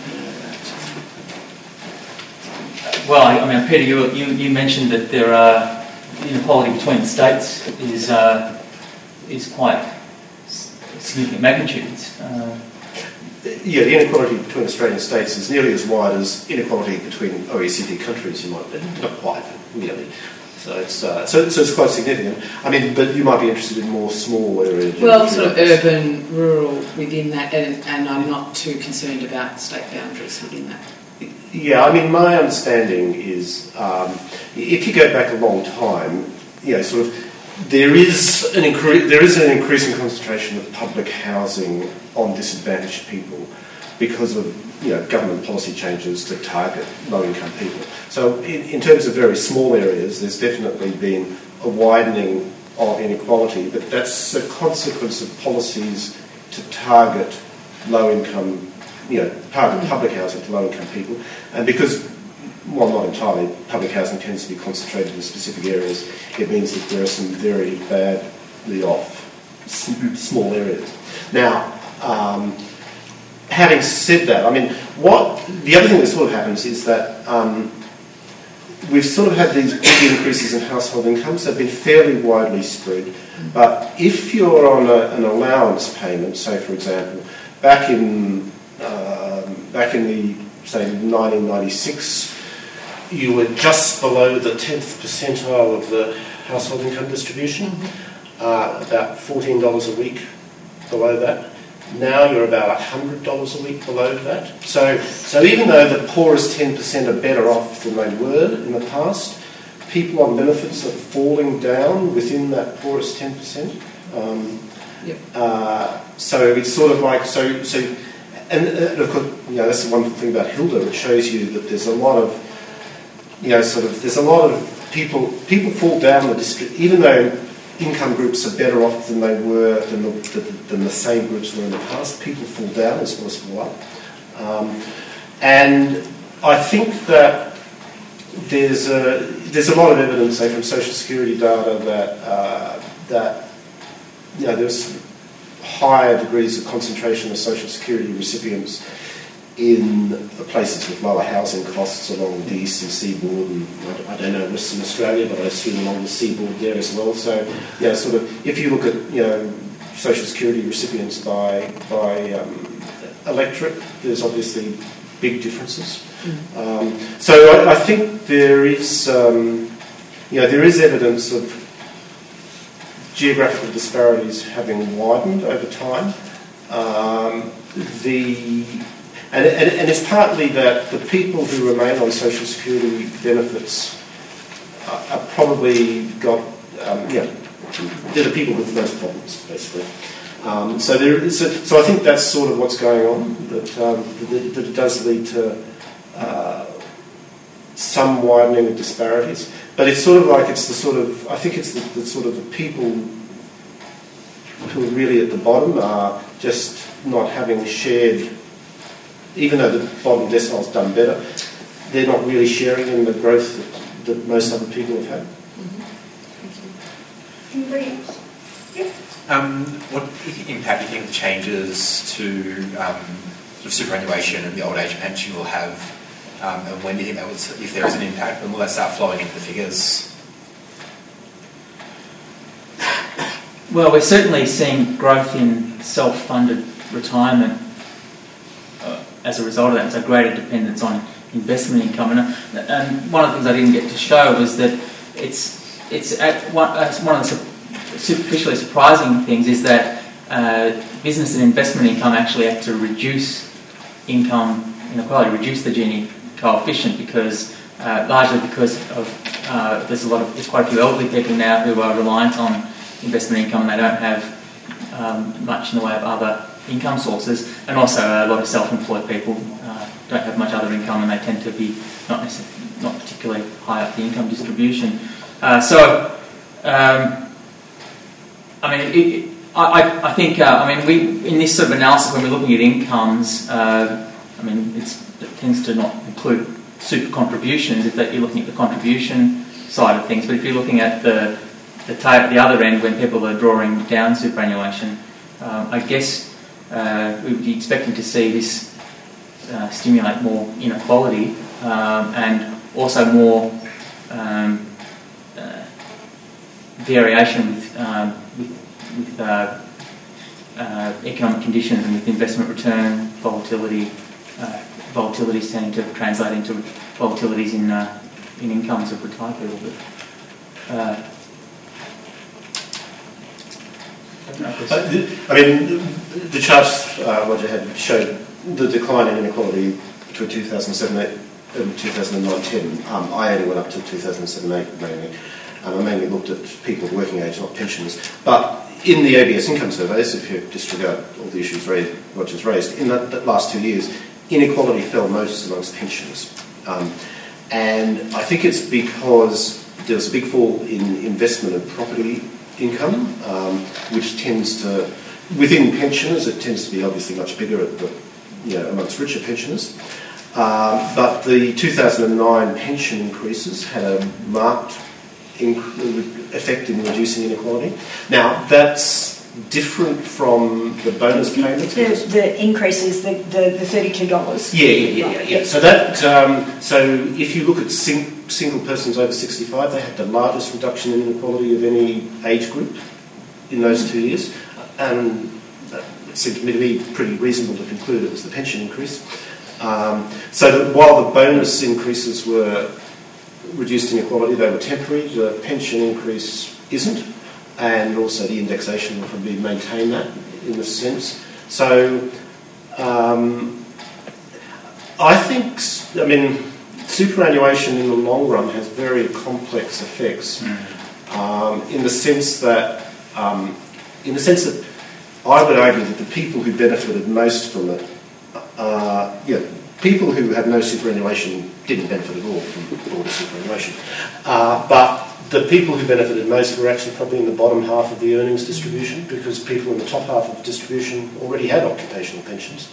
Well, I mean, Peter, you mentioned that there are inequality between the states is quite significant magnitudes. Yeah, the inequality between Australian states is nearly as wide as inequality between OECD countries. You might, not quite, but nearly. So it's quite significant. I mean, but you might be interested in more small area. Well, sort of urban, rural within that, and I'm not too concerned about state boundaries within that. Yeah, I mean, my understanding is if you go back a long time, sort of there is an increasing concentration of public housing on disadvantaged people because of government policy changes that target low-income people. So in terms of very small areas, there's definitely been a widening of inequality, but that's a consequence of policies to target low-income, target public housing to low-income people. And because, well, not entirely, public housing tends to be concentrated in specific areas, it means that there are some very badly off small areas. Now, having said that, I mean, the other thing that sort of happens is that we've sort of had these big increases in household incomes. They've been fairly widely spread. But if you're on an allowance payment, say, for example, back in the, say, 1996, you were just below the 10th percentile of the household income distribution, about $14 a week below that. Now you're about $100 a week below that. So even though the poorest 10% are better off than they were in the past, people on benefits are falling down within that poorest 10%. So it's sort of like and of course, that's the wonderful thing about Hilda. It shows you that there's a lot of, there's a lot of people fall down the district, even though income groups are better off than they were than the same groups were in the past. People fall down as well as fall up, and I think that there's a lot of evidence, say, from Social Security data that there's higher degrees of concentration of Social Security recipients in places with lower housing costs along the eastern seaboard, and I don't know Western Australia, but I assume along the seaboard there as well. So, if you look at Social Security recipients by electorate, there's obviously big differences. So I think there is evidence of geographical disparities having widened over time. And it's partly that the people who remain on Social Security benefits are probably they're the people with the most problems, basically. So I think that's sort of what's going on, that it does lead to some widening of disparities. But it's sort of like I think it's the sort of the people who are really at the bottom are just not having shared. Even though the bottom decile's done better, they're not really sharing in the growth that most other people have had. Anybody else? Yep. What impact do you think the changes to superannuation and the old age pension will have, and when do you think if there is an impact, when will that start flowing into the figures? Well, we're certainly seeing growth in self-funded retirement as a result of that, so greater dependence on investment income. And one of the things I didn't get to show was that it's one of the superficially surprising things is that business and investment income actually act to reduce income inequality, reduce the Gini coefficient, because largely because of there's quite a few elderly people now who are reliant on investment income and they don't have much in the way of other income sources, and also a lot of self-employed people don't have much other income and they tend to be not particularly high up the income distribution. I think we in this sort of analysis when we're looking at incomes, it tends to not include super contributions if you're looking at the contribution side of things, but if you're looking at the other end when people are drawing down superannuation, I guess we would be expecting to see this stimulate more inequality and also more variation with economic conditions and with investment return volatility. Volatilities tending to translate into volatilities in incomes of retired people. The charts Roger had showed the decline in inequality between 2007 and 2009-10. I only went up to 2007-8 mainly. I mainly looked at people of working age, not pensioners. But in the ABS income surveys, if you disregard all the issues Roger's raised, in the last 2 years, inequality fell most amongst pensioners. And I think it's because there was a big fall in investment and property income, which tends to, within pensioners, it tends to be obviously much bigger amongst richer pensioners. But the 2009 pension increases had a marked effect in reducing inequality. Now, that's different from the bonus payments. The increases, the $32. Yeah. So that so if you look at single persons over 65, they had the largest reduction in inequality of any age group in those 2 years, and it seemed to me to be pretty reasonable to conclude it was the pension increase. So that while the bonus increases were reduced inequality, they were temporary. The pension increase isn't. And also the indexation will probably maintain that in a sense. So I think, superannuation in the long run has very complex effects in the sense that I would argue that the people who benefited most from it, people who had no superannuation didn't benefit at all from broader superannuation, but the people who benefited most were actually probably in the bottom half of the earnings distribution, because people in the top half of the distribution already had occupational pensions.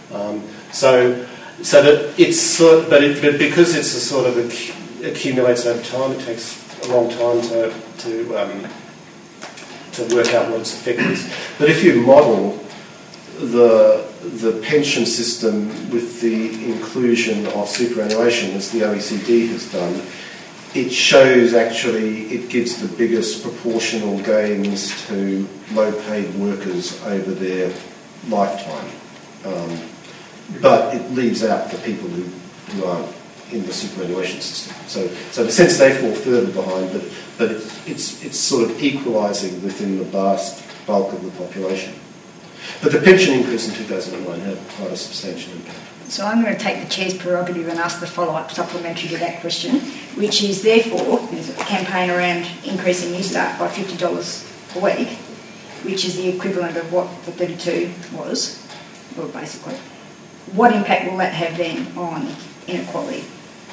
But because it's a sort of accumulates over time, it takes a long time to work out what its effect is. But if you model the pension system with the inclusion of superannuation, as the OECD has done, it shows actually it gives the biggest proportional gains to low-paid workers over their lifetime. But it leaves out the people who aren't in the superannuation system. So in a sense they fall further behind, but it's sort of equalising within the vast bulk of the population. But the pension increase in 2009 had quite a substantial impact. So I'm going to take the Chair's prerogative and ask the follow-up supplementary to that question, which is therefore, there's a campaign around increasing Newstart by $50 a week, which is the equivalent of what the 32 was, well, basically. What impact will that have then on inequality?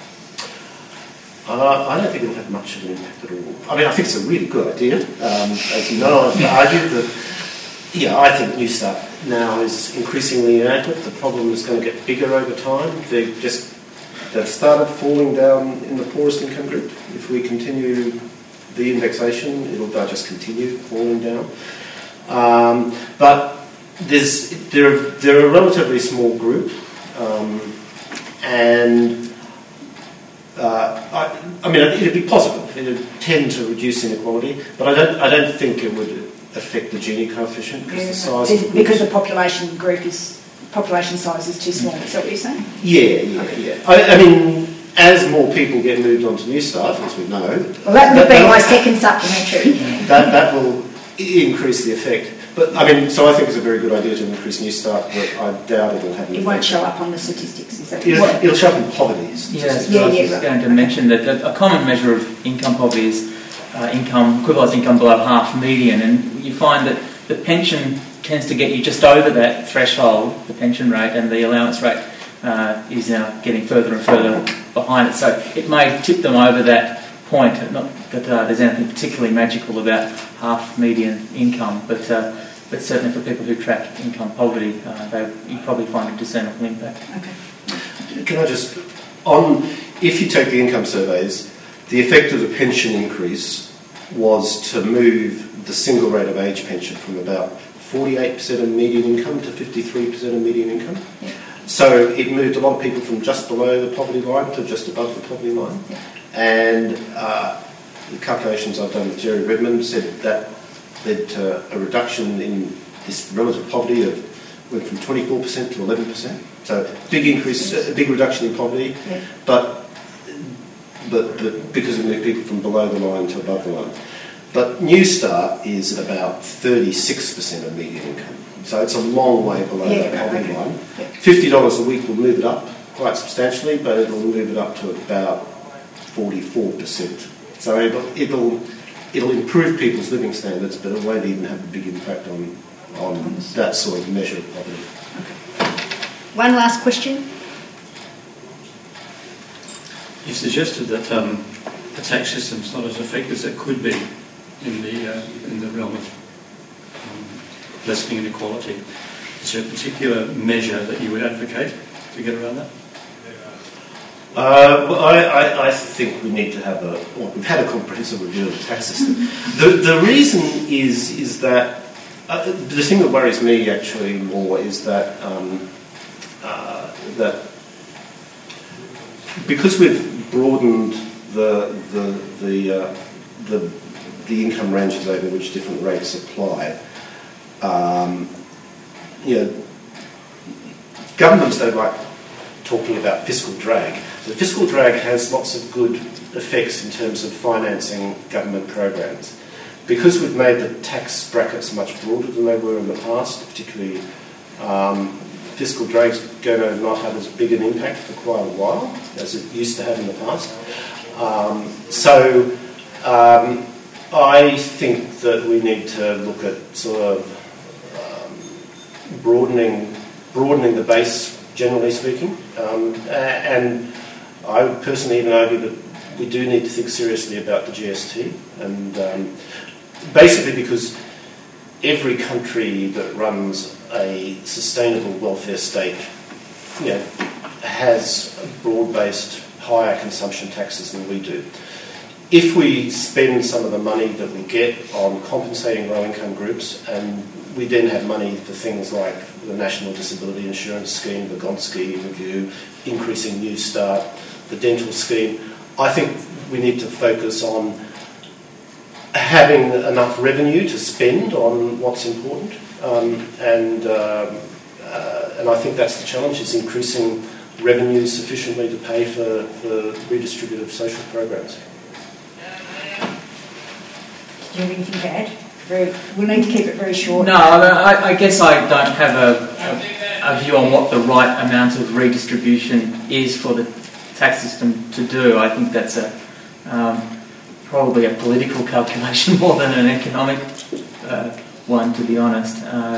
I don't think it'll have much of an impact at all. I think it's a really good idea. As you know, I've argued that, I think Newstart now is increasingly inadequate. The problem is going to get bigger over time. They've started falling down in the poorest income group. If we continue the indexation, they'll just continue falling down. But they're a relatively small group, it'd be positive. It'd tend to reduce inequality, but I don't think it would affect the Gini coefficient because the population size is too small. Is that what you're saying? Yeah. As more people get moved on to Newstart, as we know, well, that would be my second supplementary. That will increase the effect. But so I think it's a very good idea to increase Newstart, but I doubt it will have an effect. It won't show up on the statistics, is that it'll show up in poverty. Yes, I was going to mention that a common measure of income poverty is equalised income below half median, and you find that the pension tends to get you just over that threshold, the pension rate, and the allowance rate is now getting further and further behind it. So it may tip them over that point. Not that there's anything particularly magical about half median income, but certainly for people who track income poverty, you probably find a discernible impact. Okay. Can I just, if you take the income surveys, the effect of the pension increase was to move the single rate of age pension from about 48% of median income to 53% of median income. Yeah. So it moved a lot of people from just below the poverty line to just above the poverty line. Yeah. And the calculations I've done with Jerry Redmond said that led to a reduction in this relative poverty went from 24% to 11%. So big increase, a big reduction in poverty, but because it moved people from below the line to above the line. But Newstart is at about 36% of median income. So it's a long way below the poverty line. Yeah. $50 a week will move it up quite substantially, but it'll move it up to about 44%. So it'll improve people's living standards, but it won't even have a big impact on that sort of measure of poverty. Okay. One last question. You've suggested that the tax system's not as effective as it could be in the realm of lessening inequality. Is there a particular measure that you would advocate to get around that? I think we need to have we've had a comprehensive review of the tax system. The reason is that the thing that worries me actually more is that that because we've broadened the income ranges over which different rates apply, governments don't like talking about fiscal drag. The fiscal drag has lots of good effects in terms of financing government programs. Because we've made the tax brackets much broader than they were in the past, particularly Fiscal drain's going to not have as big an impact for quite a while as it used to have in the past. I think that we need to look at sort of broadening the base, generally speaking. And I would personally even argue that we do need to think seriously about the GST, and basically because every country that runs a sustainable welfare state, has broad-based higher consumption taxes than we do. If we spend some of the money that we get on compensating low-income groups, and we then have money for things like the National Disability Insurance Scheme, the Gonski Review, increasing New Start, the dental scheme, I think we need to focus on having enough revenue to spend on what's important, and I think that's the challenge, is increasing revenue sufficiently to pay for redistributive social programs. Do you have anything to add? We'll need to keep it very short. No, I guess I don't have a view on what the right amount of redistribution is for the tax system to do. I think that's probably a political calculation more than an economic one, to be honest.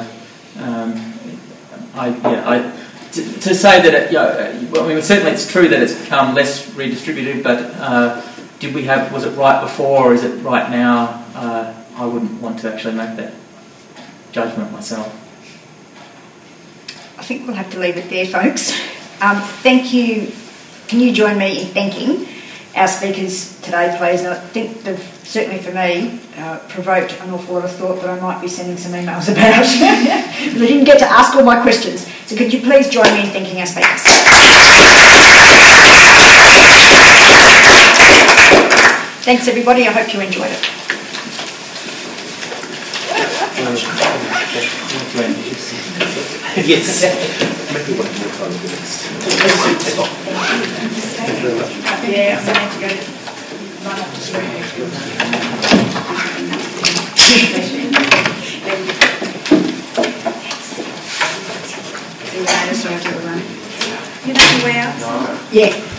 To say that certainly it's true that it's become less redistributive, but was it right before or is it right now? I wouldn't want to actually make that judgment myself. I think we'll have to leave it there, folks. Thank you. Can you join me in thanking our speakers today, please? And I think they've, certainly for me, provoked an awful lot of thought that I might be sending some emails about. But I didn't get to ask all my questions. So could you please join me in thanking our speakers? Thanks, everybody. I hope you enjoyed it. Yes. Yeah, I'm going to go run up the street. See you later. Sorry to run. You know the way out? Yeah.